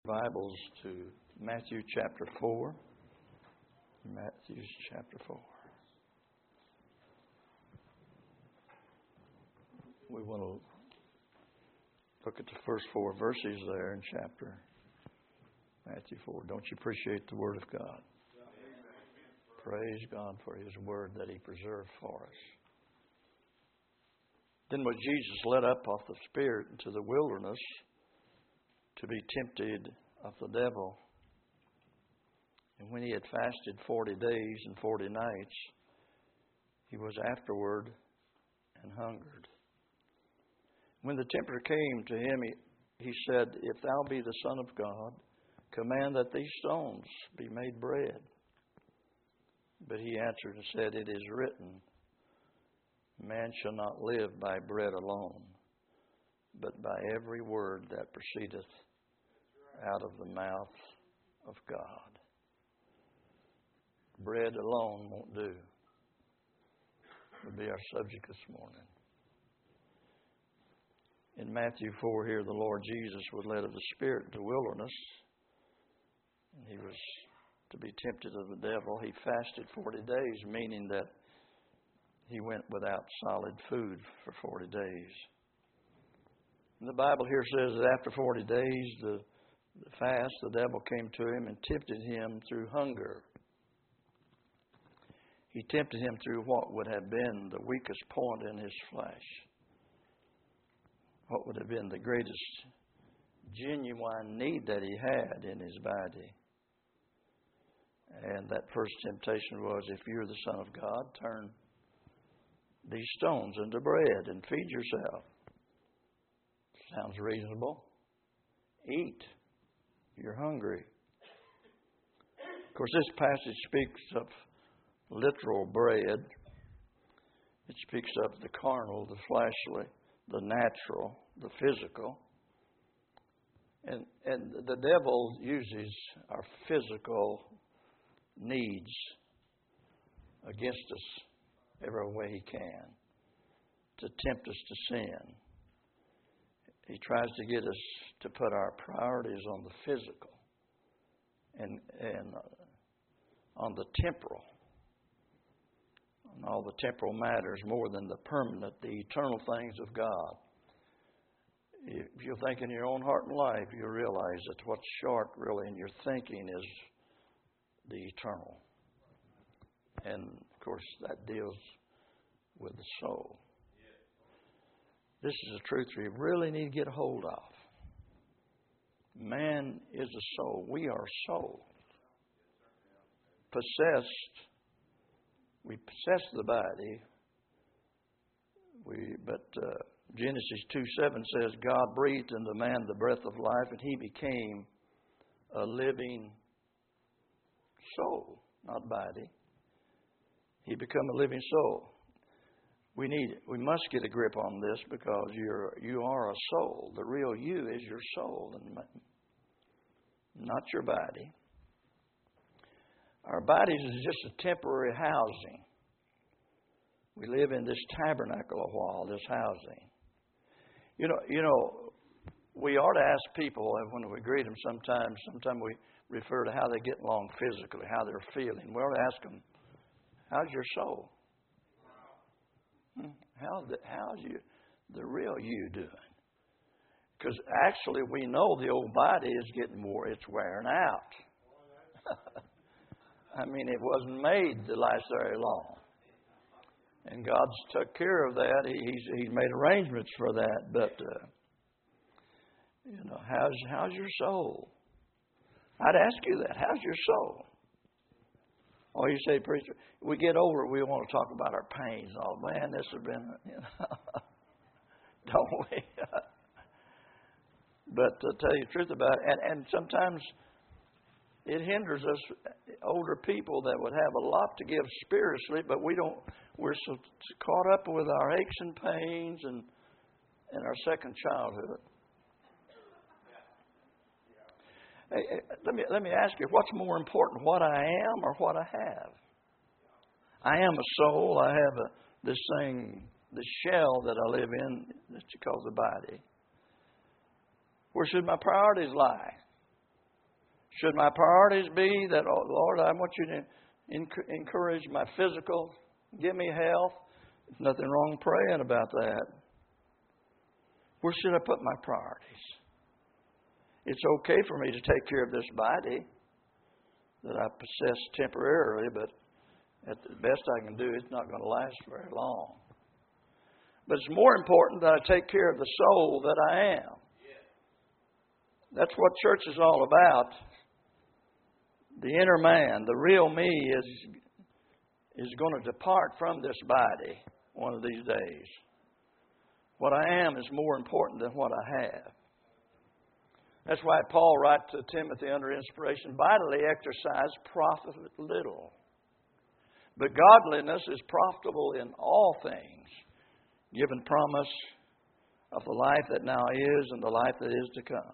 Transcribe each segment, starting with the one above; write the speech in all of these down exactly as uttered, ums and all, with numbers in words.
Bibles to Matthew chapter four. Matthew chapter four. We want to look at the first four verses there in chapter Matthew four. Don't you appreciate the Word of God? Praise God for His Word that He preserved for us. Then was Jesus led up of the Spirit into the wilderness to be tempted of the devil. And when he had fasted forty days and forty nights, he was afterward and hungered. When the tempter came to him, he, he said, If thou be the Son of God, command that these stones be made bread. But he answered and said, It is written, Man shall not live by bread alone, but by every word that proceedeth out of the mouth of God. Bread alone won't do. Will be our subject this morning. In Matthew four here, the Lord Jesus was led of the Spirit into the wilderness. And he was to be tempted of the devil. He fasted forty days, meaning that he went without solid food for forty days. And the Bible here says that after forty days, the, the fast, the devil came to him and tempted him through hunger. He tempted him through what would have been the weakest point in his flesh. What would have been the greatest genuine need that he had in his body. And that first temptation was, if you're the Son of God, turn these stones into bread and feed yourself. Sounds reasonable. Eat. You're hungry. Of course, this passage speaks of literal bread. It speaks of the carnal, the fleshly, the natural, the physical. And, and the devil uses our physical needs against us every way he can to tempt us to sin. He tries to get us to put our priorities on the physical and and uh, on the temporal, on all the temporal matters more than the permanent, the eternal things of God. If you think in your own heart and life, you'll realize that what's short really in your thinking is the eternal. And, of course, that deals with the soul. This is a truth we really need to get a hold of. Man is a soul. We are souls. Possessed. We possess the body. We, but uh, Genesis two seven says, God breathed into man the breath of life, and he became a living soul, not body. He became a living soul. We need, we must get a grip on this because you're, you are a soul. The real you is your soul and not your body. Our bodies is just a temporary housing. We live in this tabernacle a while, this housing. You know, you know, we ought to ask people when we greet them sometimes, sometimes we refer to how they get along physically, how they're feeling. We ought to ask them, how's your soul? How the, how's you, the real you doing? Because actually we know the old body is getting more, it's wearing out. I mean, it wasn't made to last very long. And God's took care of that. He, he's, he's made arrangements for that. But, uh, you know, how's, how's your soul? I'd ask you that. How's your soul? Oh, you say, preacher, we get over it, we want to talk about our pains. Oh, man, this has been, you know, don't we? But to tell you the truth about it, and, and sometimes it hinders us, older people that would have a lot to give spiritually, but we don't, we're so caught up with our aches and pains and, and our second childhood. Hey, let me let me ask you, what's more important, what I am or what I have? I am a soul. I have a, this thing, the shell that I live in that you call the body. Where should my priorities lie? Should my priorities be that, oh, Lord, I want you to encourage my physical, give me health? There's nothing wrong praying about that. Where should I put my priorities? It's okay for me to take care of this body that I possess temporarily, but at the best I can do, it's not going to last very long. But it's more important that I take care of the soul that I am. That's what church is all about. The inner man, the real me, is, is going to depart from this body one of these days. What I am is more important than what I have. That's why Paul writes to Timothy under inspiration, vitally exercise profiteth little. But godliness is profitable in all things, given promise of the life that now is and the life that is to come.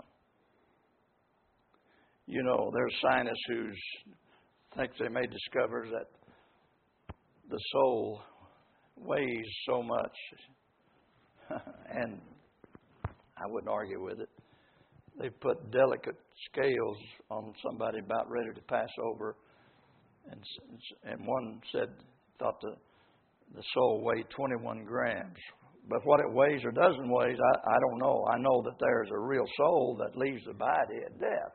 You know, there's scientists who think they may discover that the soul weighs so much, and I wouldn't argue with it. They put delicate scales on somebody about ready to pass over, and and one said thought the the soul weighed twenty-one grams. But what it weighs or doesn't weigh, I, I don't know. I know that there's a real soul that leaves the body at death.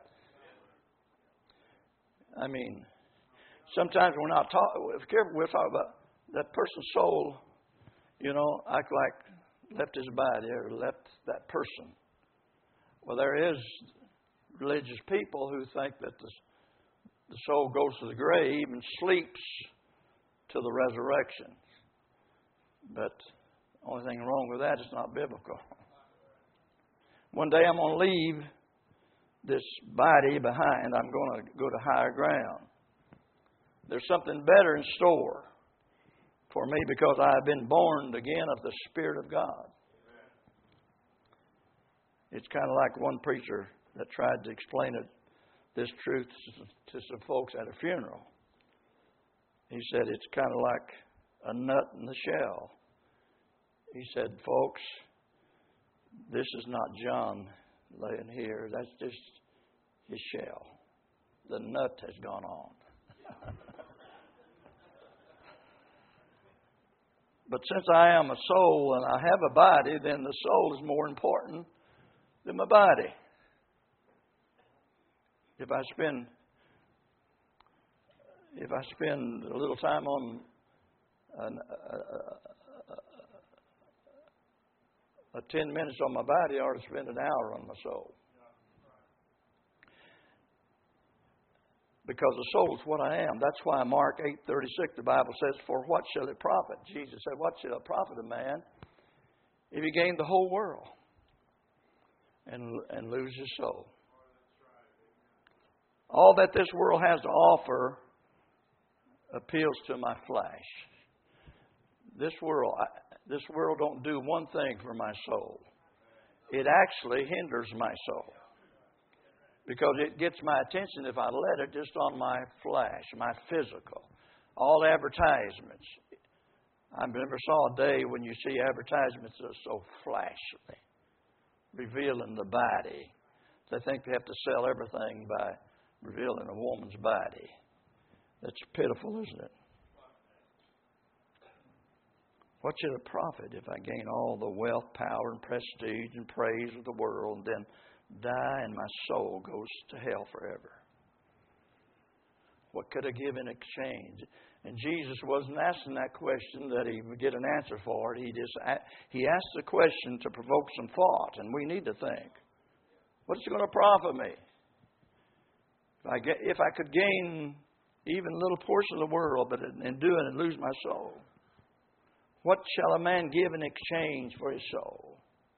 I mean, sometimes we're not talking. We'll talk about that person's soul. You know, act like left his body or left that person. Well, there is religious people who think that the, the soul goes to the grave and sleeps to the resurrection. But the only thing wrong with that is not biblical. One day I'm going to leave this body behind. I'm going to go to higher ground. There's something better in store for me because I have been born again of the Spirit of God. It's kind of like one preacher that tried to explain it, this truth to some folks at a funeral. He said it's kind of like a nut in the shell. He said, folks, this is not John laying here. That's just his shell. The nut has gone on. But since I am a soul and I have a body, then the soul is more important than my body. If I spend if I spend a little time on an, a, a, a, a ten minutes on my body, I ought to spend an hour on my soul. Because the soul is what I am. That's why Mark eight thirty-six, the Bible says, for what shall it profit? Jesus said, what shall it profit a man if he gained the whole world and, and lose his soul? All that this world has to offer appeals to my flesh. This world, this world don't do one thing for my soul. It actually hinders my soul. Because it gets my attention if I let it just on my flesh, my physical. All advertisements. I never saw a day when you see advertisements that are so flashy, revealing the body. They think they have to sell everything by revealing a woman's body. That's pitiful, isn't it? What should it profit if I gain all the wealth, power, and prestige and praise of the world and then die and my soul goes to hell forever? What could I give in exchange? And Jesus wasn't asking that question that he would get an answer for it. He just he asked the question to provoke some thought, and we need to think. What's it going to profit me? If I, get, if I could gain even a little portion of the world, but in doing it lose my soul. What shall a man give in exchange for his soul?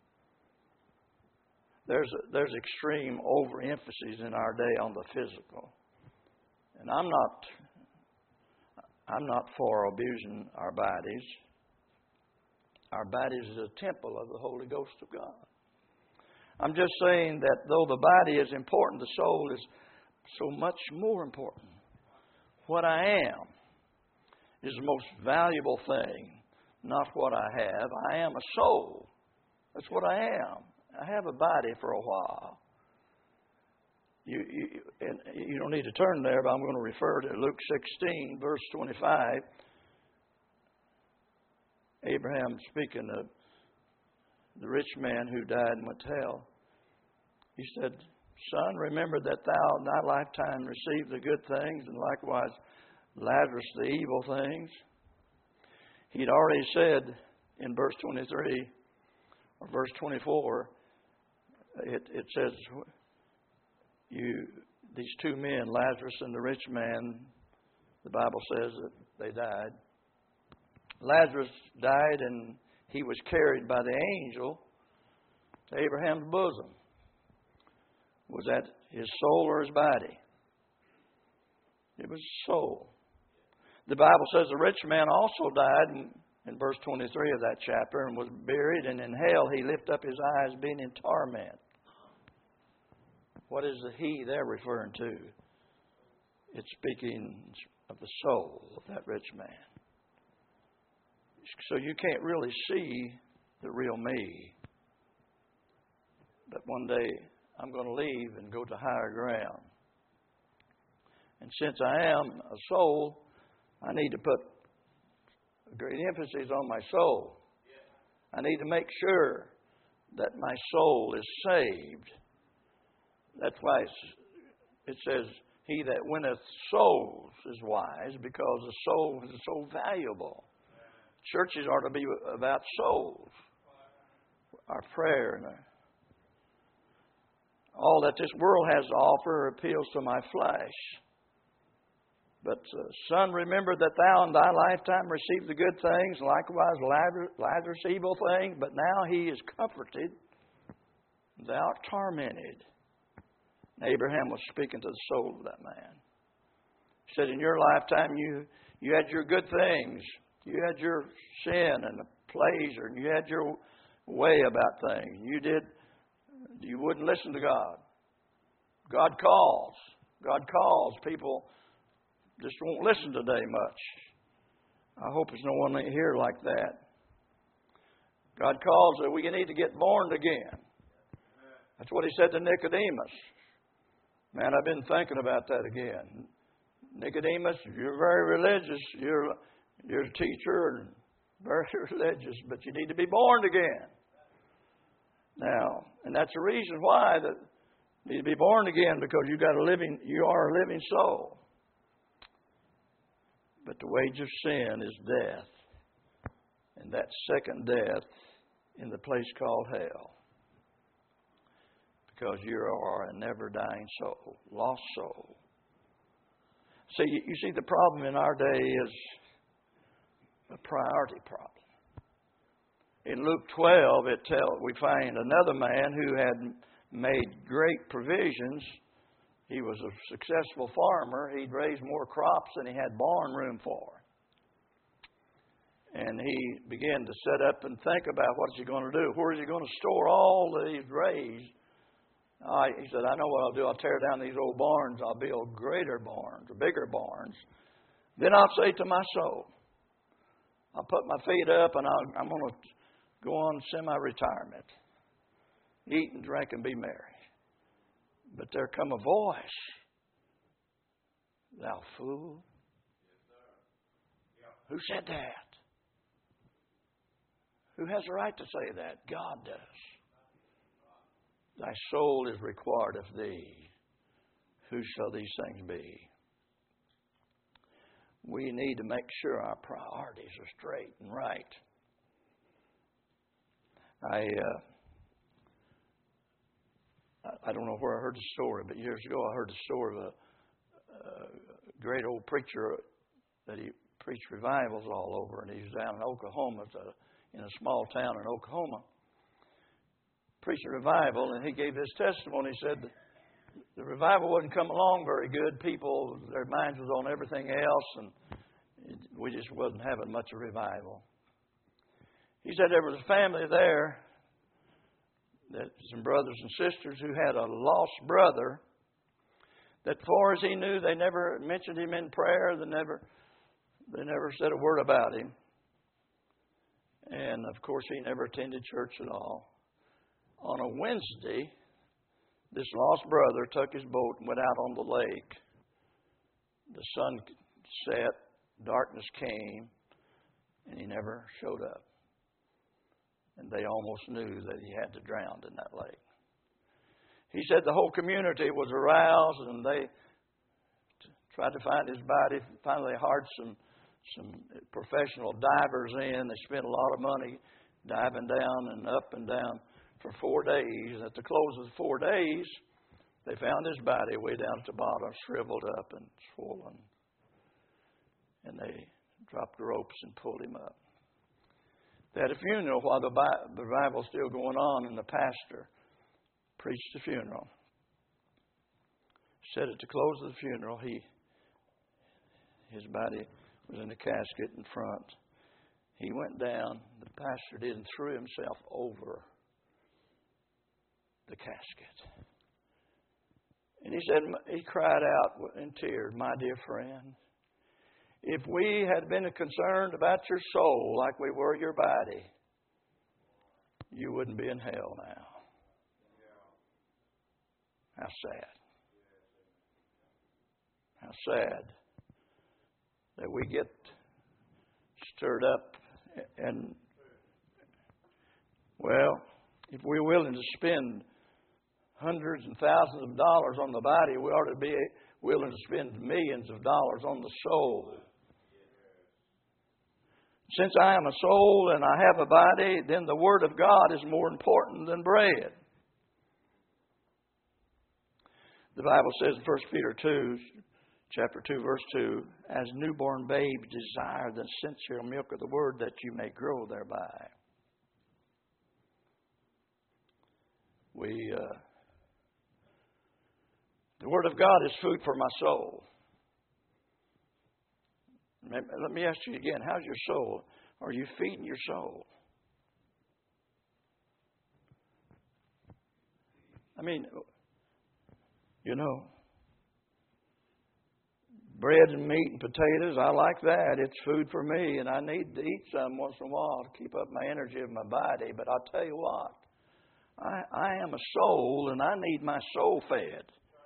There's a, there's extreme overemphasis in our day on the physical, and I'm not I'm not for abusing our bodies. Our bodies is a temple of the Holy Ghost of God. I'm just saying that though the body is important, the soul is so much more important. What I am is the most valuable thing, not what I have. I am a soul. That's what I am. I have a body for a while. You, you, and you don't need to turn there, but I'm going to refer to Luke sixteen, verse twenty-five. Abraham speaking of the rich man who died and went to hell. He said, Son, remember that thou in thy lifetime received the good things, and likewise Lazarus the evil things. He'd already said in verse twenty-three or verse twenty-four, it, it says, you these two men, Lazarus and the rich man, the Bible says that they died. Lazarus died and he was carried by the angel to Abraham's bosom. Was that his soul or his body? It was his soul. The Bible says the rich man also died in, in verse twenty-three of that chapter and was buried, and in hell he lifted up his eyes being in torment. What is the he they're referring to? It's speaking of the soul of that rich man. So you can't really see the real me. But one day I'm going to leave and go to higher ground. And since I am a soul, I need to put a great emphasis on my soul. I need to make sure that my soul is saved. That's why it's, it says, he that winneth souls is wise, because the soul is so valuable. Churches are to be about souls. Our prayer and our, all that this world has to offer appeals to my flesh. But, uh, son, remember that thou in thy lifetime received the good things, likewise Lazarus, Lazarus evil things, but now he is comforted, thou art tormented. Abraham was speaking to the soul of that man. He said, in your lifetime you, you had your good things. You had your sin and the pleasure, and you had your way about things. You did, you wouldn't listen to God. God calls. God calls. People just won't listen today much. I hope there's no one here like that. God calls that we need to get born again. That's what he said to Nicodemus. Man, I've been thinking about that again. Nicodemus, you're very religious. You're, you're a teacher and very religious, but you need to be born again. Now, and that's the reason why that you need to be born again, because you got a living, you are a living soul. But the wage of sin is death, and that second death in the place called hell. Because you are a never-dying soul, lost soul. See, you see, the problem in our day is a priority problem. In Luke twelve, it tells we find another man who had made great provisions. He was a successful farmer. He'd raised more crops than he had barn room for. And he began to set up and think about what's he going to do. Where is he going to store all that he's raised? Uh, he said, I know what I'll do. I'll tear down these old barns. I'll build greater barns, or bigger barns. Then I'll say to my soul, I'll put my feet up and I'll, I'm going to go on semi-retirement. Eat and drink and be merry. But there come a voice. Thou fool. Who said that? Who has the right to say that? God does. Thy soul is required of thee. Who shall these things be? We need to make sure our priorities are straight and right. I uh, I don't know where I heard the story, but years ago I heard the story of a, a great old preacher that he preached revivals all over, and he was down in Oklahoma, in a small town in Oklahoma. Preaching revival, and he gave his testimony. He said the revival wouldn't come along very good. People, their minds was on everything else, and it, we just wasn't having much of revival. He said there was a family there, that some brothers and sisters who had a lost brother that, far as he knew, they never mentioned him in prayer. They never, they never said a word about him. And, of course, he never attended church at all. On a Wednesday, this lost brother took his boat and went out on the lake. The sun set, darkness came, and he never showed up. And they almost knew that he had to drown in that lake. He said the whole community was aroused, and they tried to find his body. Finally, hired some some professional divers in. They spent a lot of money diving down and up and down for four days. At the close of the four days, they found his body way down at the bottom, shriveled up and swollen. And they dropped the ropes and pulled him up. They had a funeral while the revival was still going on, and the pastor preached the funeral. Said at the close of the funeral, he his body was in the casket in front. He went down, the pastor did, and threw himself over the casket. And he said, he cried out in tears, "My dear friend, if we had been concerned about your soul like we were your body, you wouldn't be in hell now." How sad. How sad that we get stirred up and, well, if we're willing to spend hundreds and thousands of dollars on the body, we ought to be willing to spend millions of dollars on the soul. Since I am a soul and I have a body, then the Word of God is more important than bread. The Bible says in First Peter two, chapter two, verse two, as newborn babes desire the sincere milk of the Word that you may grow thereby. We, uh, the Word of God is food for my soul. Let me ask you again, how's your soul? Are you feeding your soul? I mean, you know, bread and meat and potatoes, I like that. It's food for me, and I need to eat some once in a while to keep up my energy of my body. But I'll tell you what, I, I am a soul, and I need my soul fed.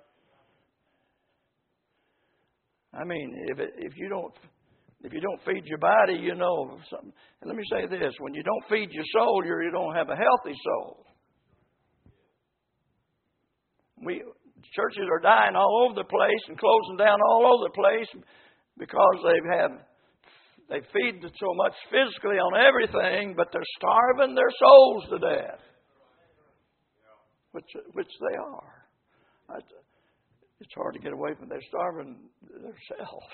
I mean, if it, if you don't if you don't feed your body, you know something. And let me say this: when you don't feed your soul, you you don't have a healthy soul. We churches are dying all over the place and closing down all over the place because they have they feed so much physically on everything, but they're starving their souls to death, which which they are. I, It's hard to get away from. They're starving themselves.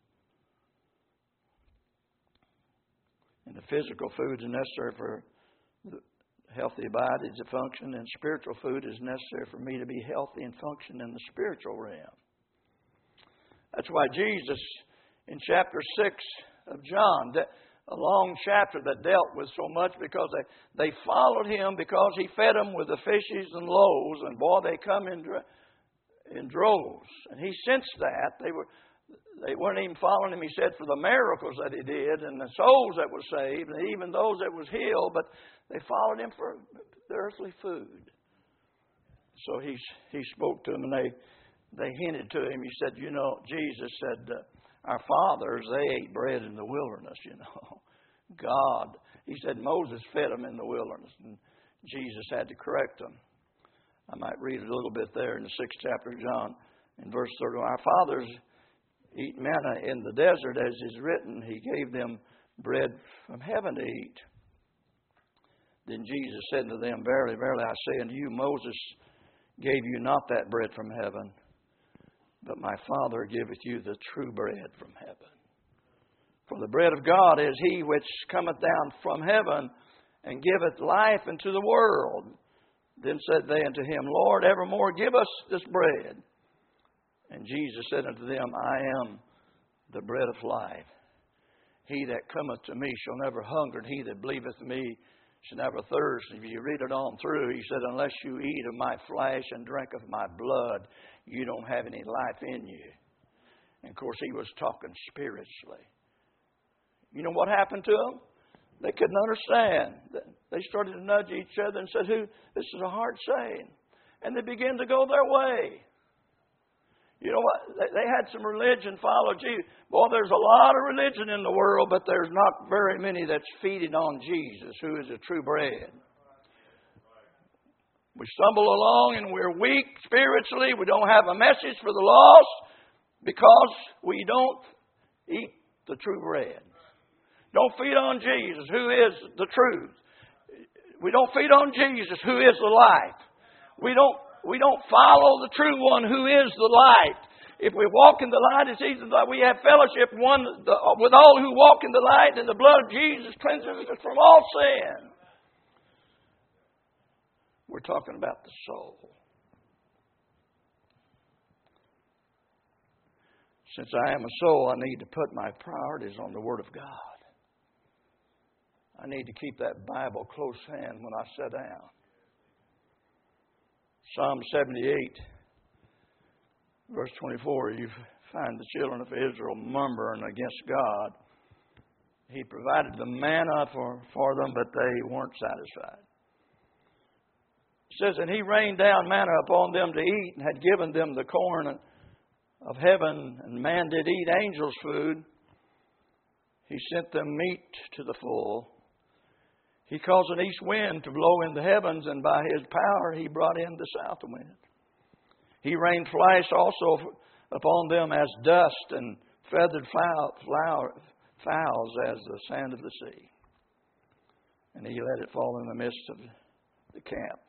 And the physical food is necessary for the healthy body to function, and spiritual food is necessary for me to be healthy and function in the spiritual realm. That's why Jesus, in chapter six of John, that, a long chapter that dealt with so much, because they, they followed him because he fed them with the fishes and loaves, and boy, they come in in droves. And he sensed that. They were they weren't even following him, he said, for the miracles that he did and the souls that were saved and even those that was healed, but they followed him for the earthly food. So he he spoke to them, and they, they hinted to him. He said, you know, Jesus said, uh, our fathers, they ate bread in the wilderness, you know. God, he said, Moses fed them in the wilderness, and Jesus had to correct them. I might read a little bit there in the sixth chapter of John, in verse thirty. Our fathers eat manna in the desert, as is written, he gave them bread from heaven to eat. Then Jesus said to them, verily, verily, I say unto you, Moses gave you not that bread from heaven, but my Father giveth you the true bread from heaven. For the bread of God is he which cometh down from heaven, and giveth life unto the world. Then said they unto him, Lord, evermore give us this bread. And Jesus said unto them, I am the bread of life. He that cometh to me shall never hunger, and he that believeth me shall never thirst. If you read it on through, he said, unless you eat of my flesh and drink of my blood, you don't have any life in you. And of course, he was talking spiritually. You know what happened to them? They couldn't understand. They started to nudge each other and said, "Who? This is a hard saying. and they began to go their way. You know what? They had some religion follow Jesus. Boy, there's a lot of religion in the world, but there's not very many that's feeding on Jesus, who is the true bread. We stumble along and we're weak spiritually. We don't have a message for the lost because we don't eat the true bread. Don't feed on Jesus, who is the truth. We don't feed on Jesus, who is the life. We don't we don't follow the true one, who is the light. If we walk in the light, it's easy that we have fellowship one the, with all who walk in the light, and the blood of Jesus cleanses us from all sin. We're talking about the soul. Since I am a soul, I need to put my priorities on the Word of God. I need to keep that Bible close hand when I sit down. Psalm seventy-eight, verse twenty-four, you find the children of Israel murmuring against God. He provided the manna for, for them, but they weren't satisfied. It says, and He rained down manna upon them to eat, and had given them the corn of heaven, and man did eat angels' food. He sent them meat to the full. He caused an east wind to blow in the heavens, and by His power He brought in the south wind. He rained flies also upon them as dust, and feathered fowl, fowls as the sand of the sea. And He let it fall in the midst of the camp.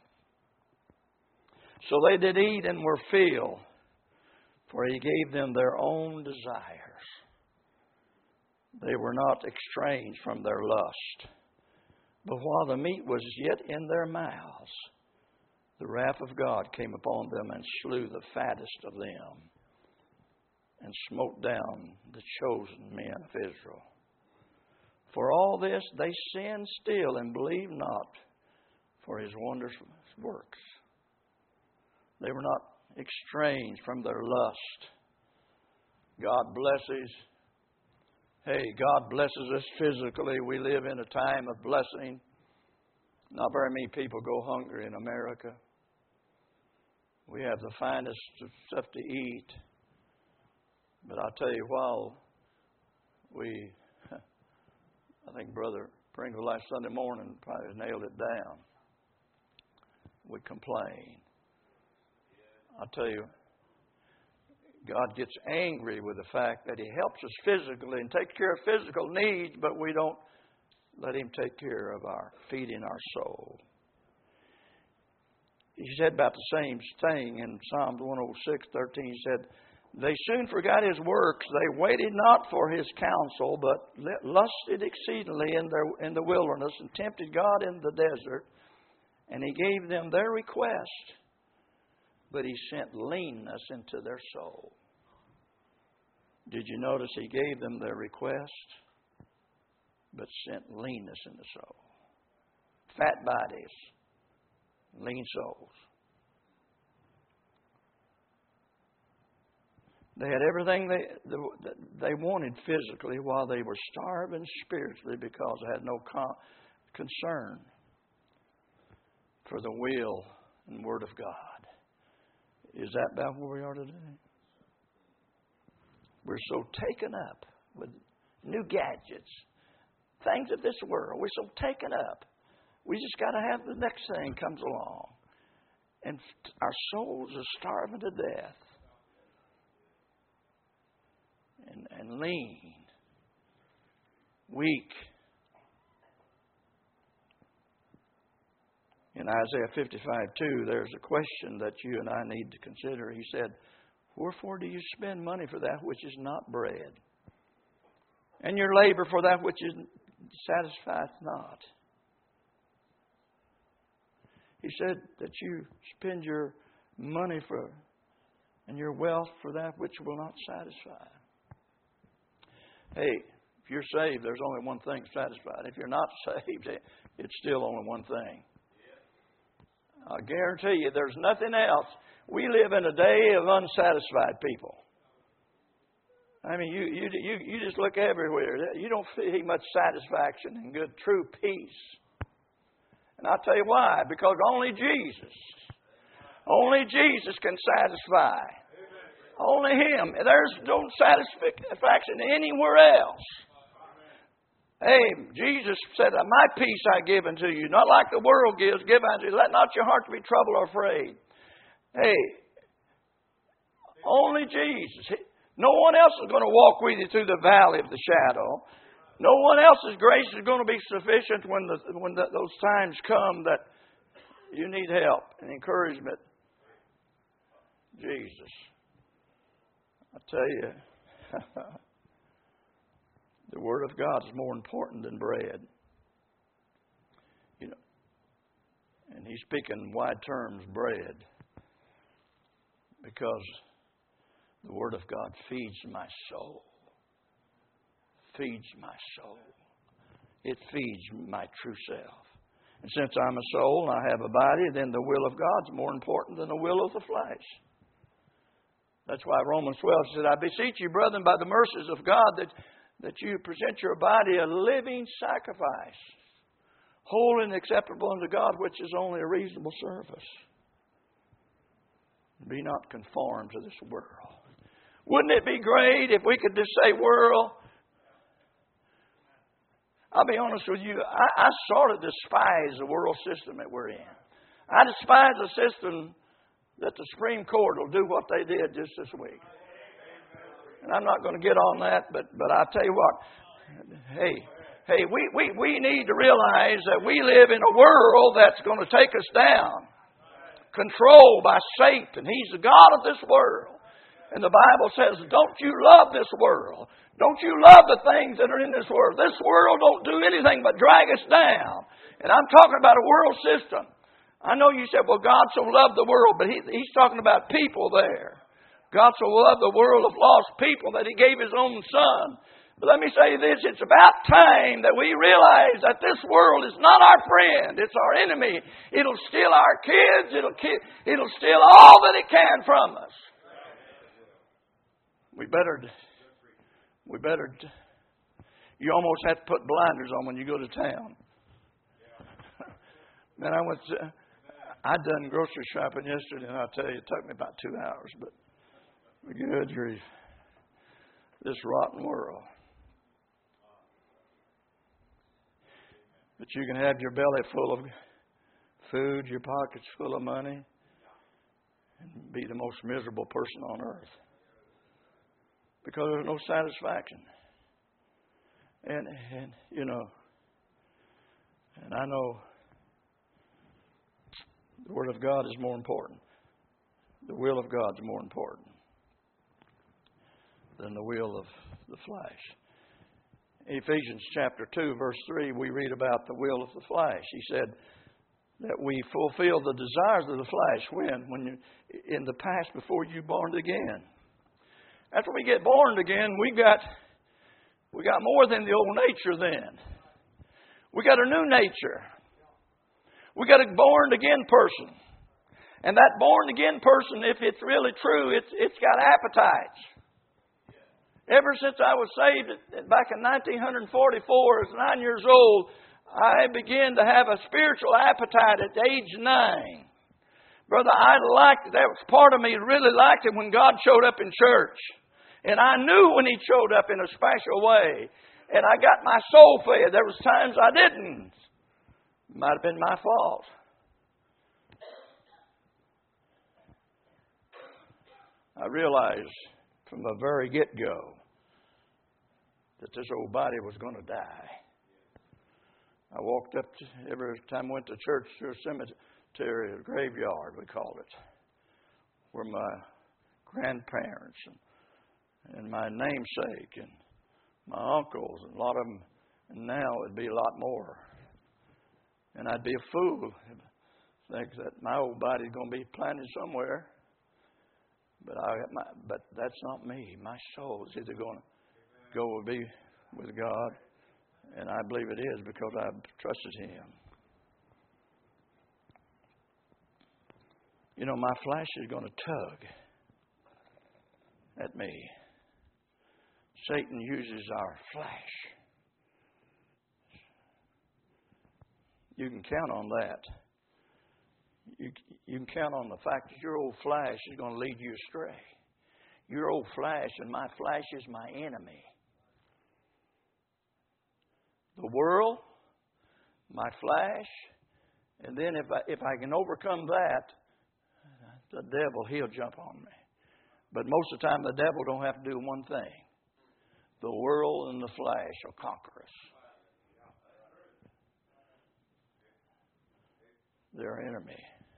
So they did eat and were filled, for He gave them their own desires. They were not estranged from their lust. But while the meat was yet in their mouths, the wrath of God came upon them and slew the fattest of them, and smote down the chosen men of Israel. For all this they sinned still, and believed not for His wondrous works. They were not estranged from their lust. God blesses. Hey, God blesses us physically. We live in a time of blessing. Not very many people go hungry in America. We have the finest of stuff to eat. But I'll tell you, while we, I think Brother Pringle last Sunday morning probably nailed it down. We complain. I'll tell you, God gets angry with the fact that He helps us physically and takes care of physical needs, but we don't let Him take care of our feeding our soul. He said about the same thing in Psalms one oh six, thirteen. He said, they soon forgot His works. They waited not for His counsel, but lusted exceedingly in, their, in the wilderness, and tempted God in the desert. And He gave them their request, but He sent leanness into their soul. Did you notice He gave them their request, but sent leanness in the soul? Fat bodies, lean souls. They had everything they they wanted physically while they were starving spiritually because they had no con- concern for the will and Word of God. Is that about where we are today? We're so taken up with new gadgets, things of this world. We're so taken up. We just got to have the next thing comes along. And our souls are starving to death. And, and lean. Weak. In Isaiah fifty-five two, there's a question that you and I need to consider. He said, wherefore do you spend money for that which is not bread? And your labor for that which is satisfieth not? He said that you spend your money for and your wealth for that which will not satisfy. Hey, if you're saved, there's only one thing satisfied. If you're not saved, it's still only one thing. I guarantee you there's nothing else. We live in a day of unsatisfied people. I mean, you you you, you just look everywhere. You don't see much satisfaction and good, true peace. And I'll tell you why. Because only Jesus, Only Jesus can satisfy. Only Him. There's no satisfaction anywhere else. Hey, Jesus said, my peace I give unto you, not like the world gives, give unto you. Let not your heart be troubled or afraid. Hey, only Jesus. No one else is going to walk with you through the valley of the shadow. No one else's grace is going to be sufficient when the, when the, those times come that you need help and encouragement. Jesus. I tell you, the Word of God is more important than bread. You know, and he's speaking in wide terms, bread, because the Word of God feeds my soul. Feeds my soul. It feeds my true self. And since I'm a soul and I have a body, then the will of God is more important than the will of the flesh. That's why Romans twelve said, I beseech you, brethren, by the mercies of God, that, that you present your body a living sacrifice, holy and acceptable unto God, which is only a reasonable service. Be not conformed to this world. Wouldn't it be great if we could just say, world? I'll be honest with you, I, I sort of despise the world system that we're in. I despise the system that the Supreme Court will do what they did just this week. And I'm not going to get on that, but, but I'll tell you what. Hey, hey, we, we, we need to realize that we live in a world that's going to take us down. Controlled by Satan. He's the God of this world. And the Bible says, don't you love this world. Don't you love the things that are in this world. This world don't do anything but drag us down. And I'm talking about a world system. I know you said, well, God so loved the world, but he, he's talking about people there. God so loved the world of lost people that He gave His own Son. But let me say this, it's about time that we realize that this world is not our friend, it's our enemy. It'll steal our kids, it'll, it'll steal all that it can from us. We better, we better, you almost have to put blinders on when you go to town. Man, I went to, I done grocery shopping yesterday, and I'll tell you, it took me about two hours, but good grief. This rotten world. But you can have your belly full of food, your pockets full of money, and be the most miserable person on earth. Because there's no satisfaction. And, and you know, and I know the Word of God is more important. The will of God is more important than the will of the flesh. In Ephesians chapter two, verse three, we read about the will of the flesh. He said that we fulfill the desires of the flesh. When? When you, in the past, before you born again. After we get born again, we got we got more than the old nature then. We got a new nature. We got a born again person. And that born again person, if it's really true, it's it's got appetites. Ever since I was saved back in nineteen forty-four, as nine years old, I began to have a spiritual appetite at age nine. Brother, I liked it. That was part of me really liked it when God showed up in church. And I knew when He showed up in a special way. And I got my soul fed. There was times I didn't. Might have been my fault. I realized from the very get-go that this old body was going to die. I walked up to, every time I went to church, to a cemetery, a graveyard, we called it, where my grandparents and, and my namesake and my uncles and a lot of them, and now it'd be a lot more. And I'd be a fool to think that my old body's going to be planted somewhere. But I, my, but that's not me. My soul is either going to go and be with God, and I believe it is because I've trusted Him. You know, my flesh is going to tug at me. Satan uses our flesh. You can count on that. You, you can count on the fact that your old flesh is going to lead you astray. Your old flesh, and my flesh is my enemy. The world, my flesh, and then if I, if I can overcome that, the devil, he'll jump on me. But most of the time, the devil don't have to do one thing. The world and the flesh will conquer us. They're our enemy.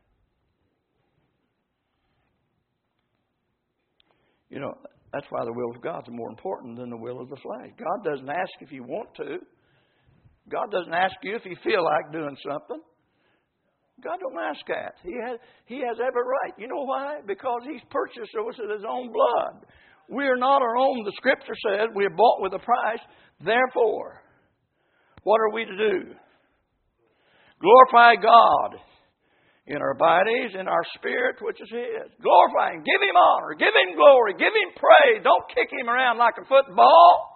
You know, that's why the will of God is more important than the will of the flesh. God doesn't ask if you want to. God doesn't ask you if you feel like doing something. God don't ask that. He has, he has every right. You know why? Because He's purchased us with His own blood. We are not our own. The Scripture said we are bought with a price. Therefore, what are we to do? Glorify God in our bodies, in our spirit, which is His. Glorify Him. Give Him honor. Give Him glory. Give Him praise. Don't kick Him around like a football.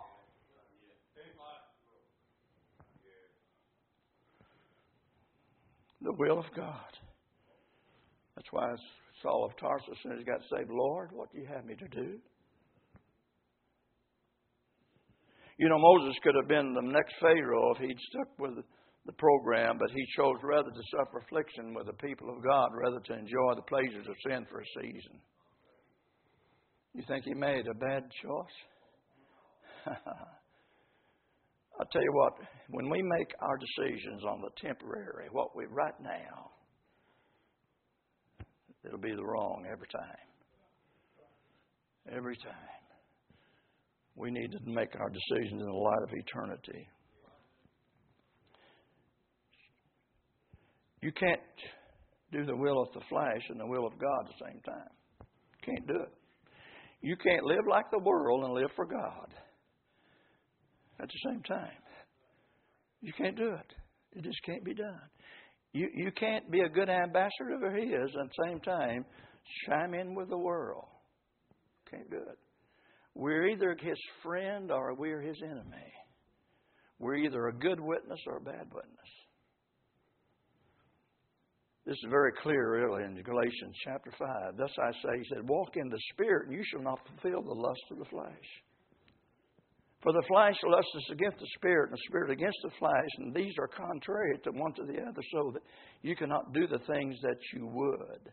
The will of God. That's why Saul of Tarsus, as soon as he got saved, Lord, what do you have me to do? You know, Moses could have been the next Pharaoh if he'd stuck with the program, but he chose rather to suffer affliction with the people of God rather to enjoy the pleasures of sin for a season. You think he made a bad choice? I'll tell you what, when we make our decisions on the temporary, what we right now, it'll be the wrong every time. Every time. We need to make our decisions in the light of eternity. You can't do the will of the flesh and the will of God at the same time. Can't do it. You can't live like the world and live for God at the same time. You can't do it. It just can't be done. You you can't be a good ambassador of His and at the same time chime in with the world. Can't do it. We're either His friend or we're His enemy. We're either a good witness or a bad witness. This is very clear, really, in Galatians chapter five. Thus I say, He said, walk in the Spirit, and you shall not fulfill the lust of the flesh. For the flesh lusts against the Spirit, and the Spirit against the flesh, and these are contrary to one to the other, so that you cannot do the things that you would.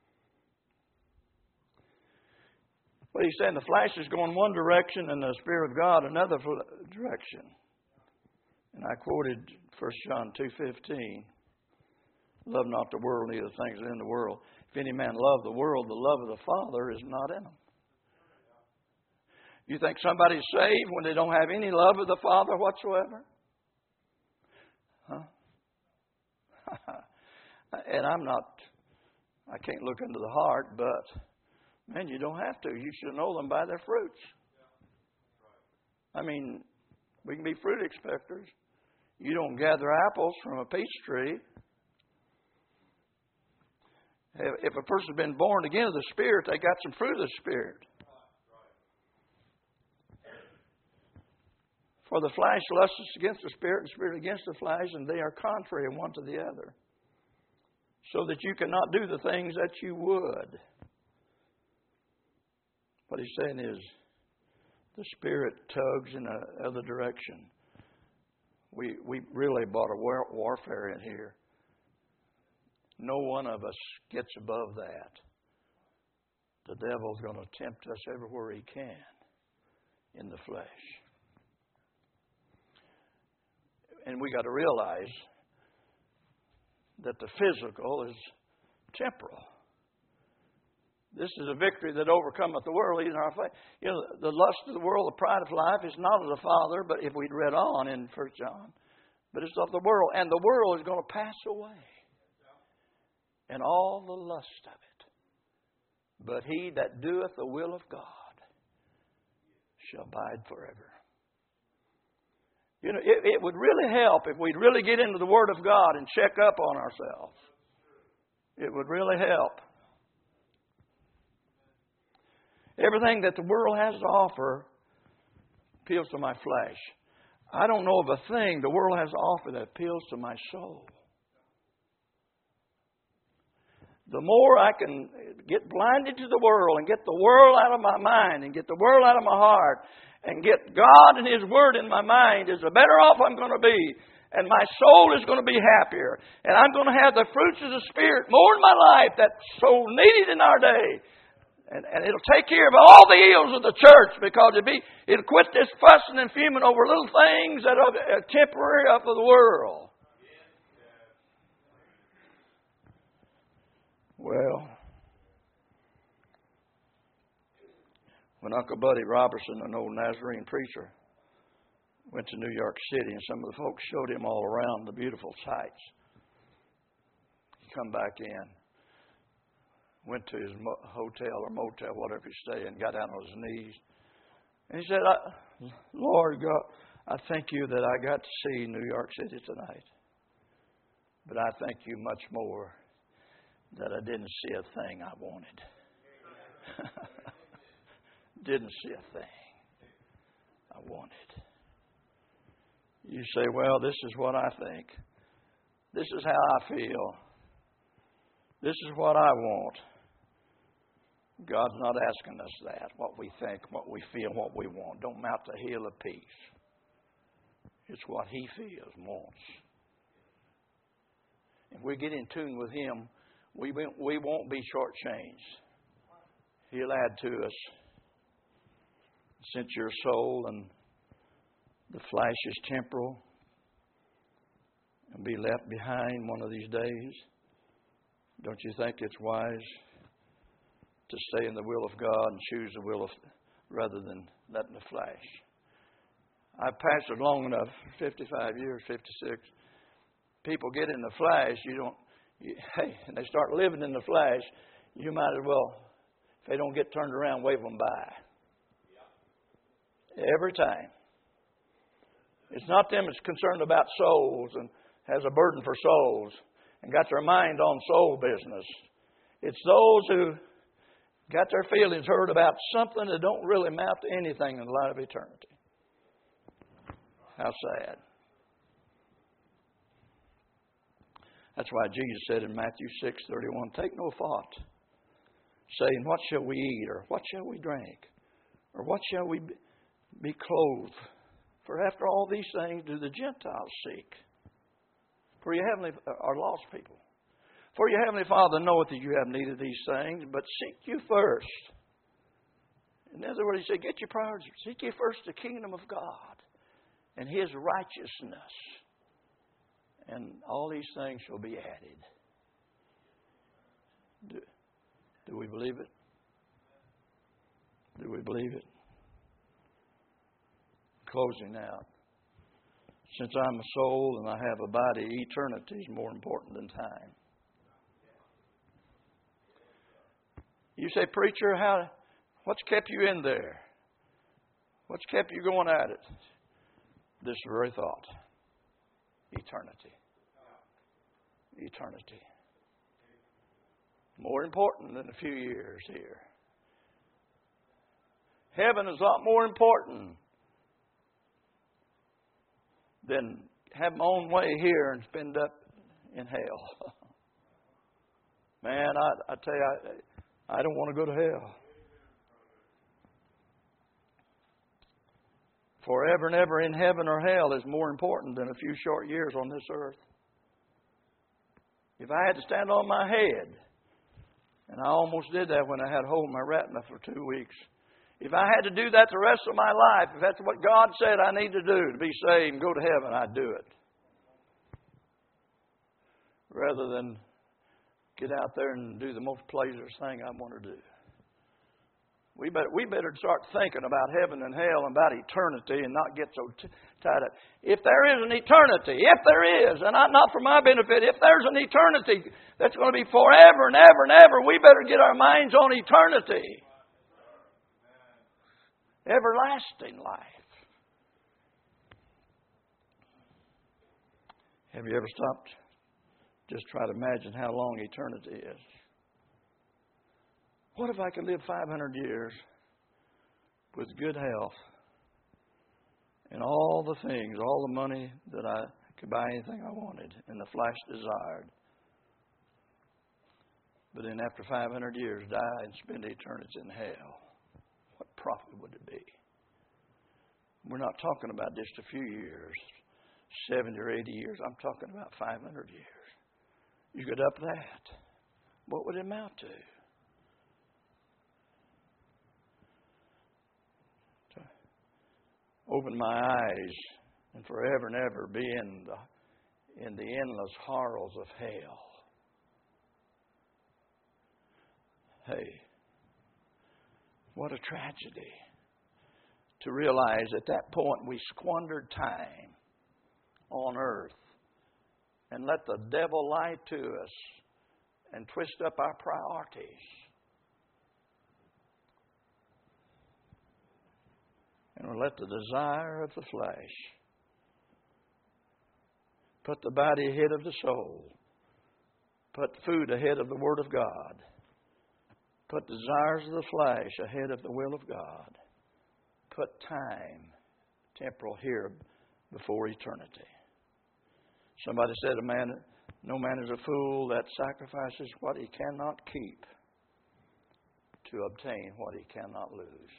But He's saying the flesh is going one direction, and the Spirit of God another direction. And I quoted First John two fifteen. Love not the world, neither the things that are in the world. If any man love the world, the love of the Father is not in him. You think somebody's saved when they don't have any love of the Father whatsoever? Huh? And I'm not, I can't look into the heart, but, man, you don't have to. You should know them by their fruits. I mean, we can be fruit inspectors. You don't gather apples from a peach tree. If a person's been born again of the Spirit, they got some fruit of the Spirit. For the flesh lusts against the Spirit, and the Spirit against the flesh, and they are contrary one to the other. So that you cannot do the things that you would. What He's saying is, the Spirit tugs in the other direction. We we really brought a war, warfare in here. No one of us gets above that. The devil's going to tempt us everywhere he can in the flesh. And we got to realize that the physical is temporal. This is a victory that overcometh the world, even our flesh. You know, the lust of the world, the pride of life is not of the Father, but if we'd read on in First John, but it's of the world. And the world is going to pass away. And all the lust of it. But he that doeth the will of God shall abide forever. You know, it, it would really help if we'd really get into the Word of God and check up on ourselves. It would really help. Everything that the world has to offer appeals to my flesh. I don't know of a thing the world has to offer that appeals to my soul. the more I can get blinded to the world and get the world out of my mind and get the world out of my heart and get God and His Word in my mind, is the better off I'm going to be. And my soul is going to be happier. And I'm going to have the fruits of the Spirit more in my life that's so needed in our day. And, and it'll take care of all the ills of the church, because it'll, be, it'll quit this fussing and fuming over little things that are temporary of the world. Well, when Uncle Buddy Robertson, an old Nazarene preacher, went to New York City, and some of the folks showed him all around the beautiful sights, he come back in, went to his hotel or motel, whatever he stayed, and got down on his knees. And he said, I, Lord God, I thank you that I got to see New York City tonight. But I thank you much more that I didn't see a thing I wanted. Didn't see a thing I wanted. You say, well, this is what I think. This is how I feel. This is what I want. God's not asking us that. What we think, what we feel, what we want. Don't mount the hill of peace. It's what He feels and wants. If we get in tune with Him, we we won't be shortchanged. He'll add to us. Since your soul and the flesh is temporal and be left behind one of these days, don't you think it's wise to stay in the will of God and choose the will of, rather than letting the flesh? I've pastored long enough, fifty-five years, fifty-six. People get in the flesh, you don't, you, hey, and they start living in the flesh, you might as well, if they don't get turned around, wave them by. Every time. It's not them that's concerned about souls and has a burden for souls and got their mind on soul business. It's those who got their feelings hurt about something that don't really amount to anything in the light of eternity. How sad. That's why Jesus said in Matthew six thirty-one, take no thought, saying, what shall we eat, or what shall we drink, or what shall we be clothed? For after all these things do the Gentiles seek. For your heavenly are lost people. For your heavenly Father knoweth that you have need of these things, but seek you first. In other words, He said, get your priorities. Seek ye first the kingdom of God and His righteousness, and all these things shall be added. Do, do we believe it? Do we believe it? Closing out. Since I'm a soul and I have a body, eternity is more important than time. You say, preacher, how? What's kept you in there? What's kept you going at it? This very thought. Eternity. Eternity. More important than a few years here. Heaven is a lot more important than have my own way here and spend up in hell. Man, I, I tell you, I, I don't want to go to hell. Forever and ever in heaven or hell is more important than a few short years on this earth. If I had to stand on my head, and I almost did that when I had hold of my retina for two weeks. If I had to do that the rest of my life, if that's what God said I need to do to be saved and go to heaven, I'd do it. Rather than get out there and do the most pleasurous thing I want to do. We better, we better start thinking about heaven and hell and about eternity and not get so t- tied up. If there is an eternity, if there is, and not, not for my benefit, if there's an eternity that's going to be forever and ever and ever, we better get our minds on eternity. Everlasting life. Have you ever stopped? Just try to imagine how long eternity is. What if I could live five hundred years with good health and all the things, all the money that I could buy anything I wanted and the flesh desired, but then after five hundred years die and spend eternity in hell. What profit would it be? We're not talking about just a few years, seventy or eighty years. I'm talking about five hundred years. You could up that. What would it amount to? To open my eyes and forever and ever be in the, in the endless horrors of hell. Hey, what a tragedy to realize at that point we squandered time on earth and let the devil lie to us and twist up our priorities. And we let the desire of the flesh put the body ahead of the soul, put food ahead of the Word of God, put desires of the flesh ahead of the will of God, put time, temporal here, before eternity. Somebody said, "A man, no man is a fool that sacrifices what he cannot keep to obtain what he cannot lose."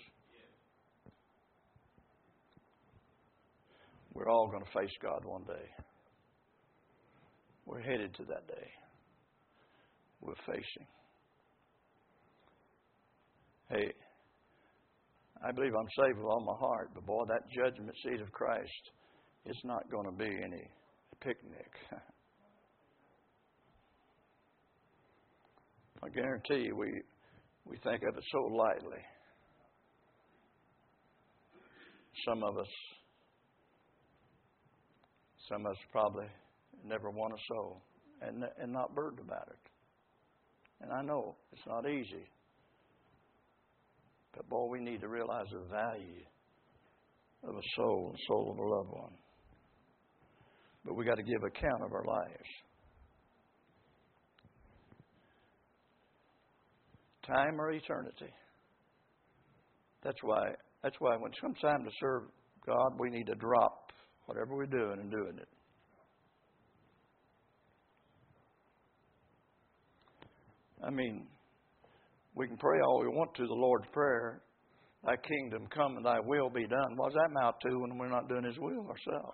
We're all going to face God one day. We're headed to that day. We're facing. Hey, I believe I'm saved with all my heart, but boy, that judgment seat of Christ is not going to be any picnic. I guarantee you, we we think of it so lightly. Some of us, some of us probably never won a soul and and not burdened about it. And I know it's not easy. But boy, we need to realize the value of a soul, the soul of a loved one. But we got to give account of our lives. Time or eternity. That's why. That's why when it comes time to serve God, we need to drop whatever we're doing and doing it. I mean, we can pray all we want to the Lord's Prayer, "Thy kingdom come and Thy will be done." What does that amount to when we're not doing His will ourselves?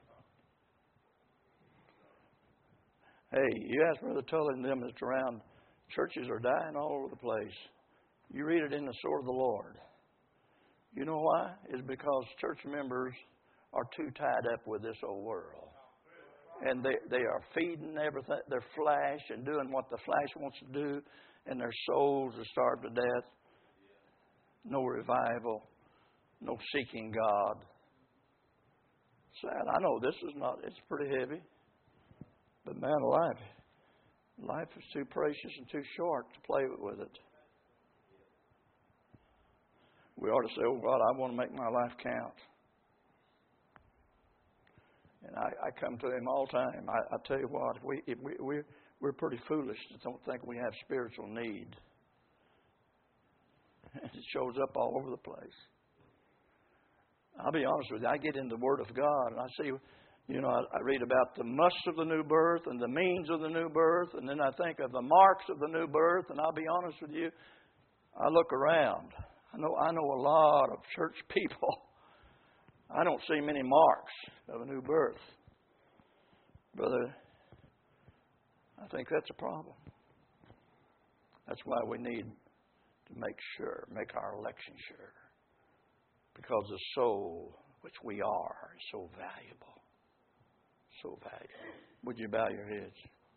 Hey, you ask Brother Tully and them that's around, churches are dying all over the place. You read it in the Sword of the Lord. You know why? It's because church members are too tied up with this old world. And they, they are feeding everything, their flesh and doing what the flesh wants to do, and their souls are starved to death. No revival, no seeking God. Sad. I know this is not, it's pretty heavy. But man, life, life is too precious and too short to play with it. We ought to say, "Oh God, I want to make my life count." And I, I come to Him all the time. I, I tell you what, if we, if we, we're, we're pretty foolish to don't think we have spiritual need. It shows up all over the place. I'll be honest with you, I get in the Word of God and I see, you know, I, I read about the musts of the new birth and the means of the new birth, and then I think of the marks of the new birth, and I'll be honest with you, I look around. I know I know a lot of church people. I don't see many marks of a new birth. Brother, I think that's a problem. That's why we need to make sure, make our election sure. Because the soul, which we are, is so valuable. So valuable. Would you bow your heads?